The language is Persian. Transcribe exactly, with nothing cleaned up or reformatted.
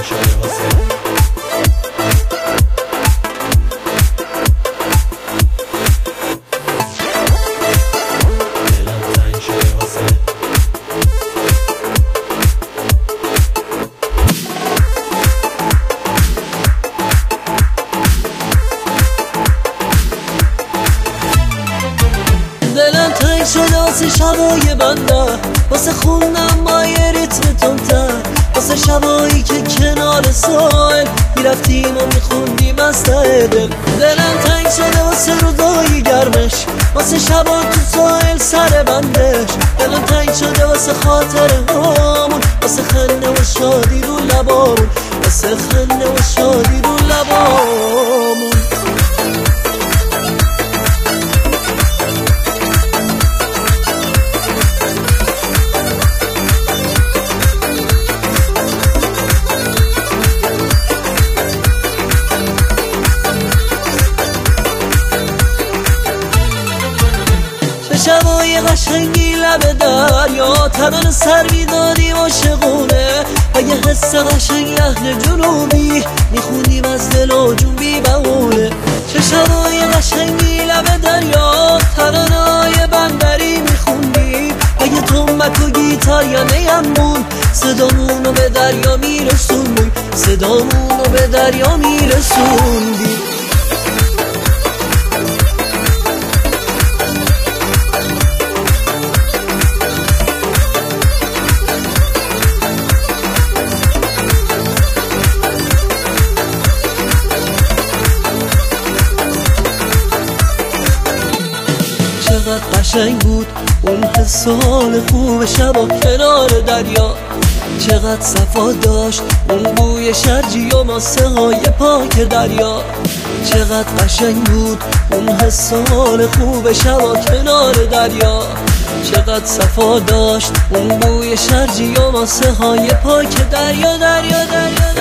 تنگ شده واسه دلم تنگ شده واسه شبای بنده، واسه خوندم با یه ریتم تندتر، واسه شبایی که کنار سایل میرفتیم و میخوندیم از ته دل. دلم تنگ شده واسه روزای گرمش، واسه شبا تو سایل سر بندش. دلم تنگ شده واسه خاطره هامون، واسه خنده و شادی رو لبامون، واسه خنده و شادی رو لبامون. شبای قشنگی لب دریا، تمن سر میدادیم عاشقونه و یه حس قشنگ اهل جنوبی میخونیم از دل و جون بی بهونه. چه شبای قشنگی لب دریا، ترانه‌های بندری میخوندیم و یه تنبک و گیتار یا نیمون صدامونو به دریا میرسوندیم، صدامونو به دریا میرسوندیم. چقدر قشنگ بود اون حس و حال خوب شبا کنار دریا، چقدر صفا داشت اون بوی شرجی و ماسه های پاک دریا. چقدر قشنگ بود اون حس و حال خوب شبا کنار دریا، چقدر صفا داشت اون بوی شرجی و ماسه های پاک دریا دریا دریا.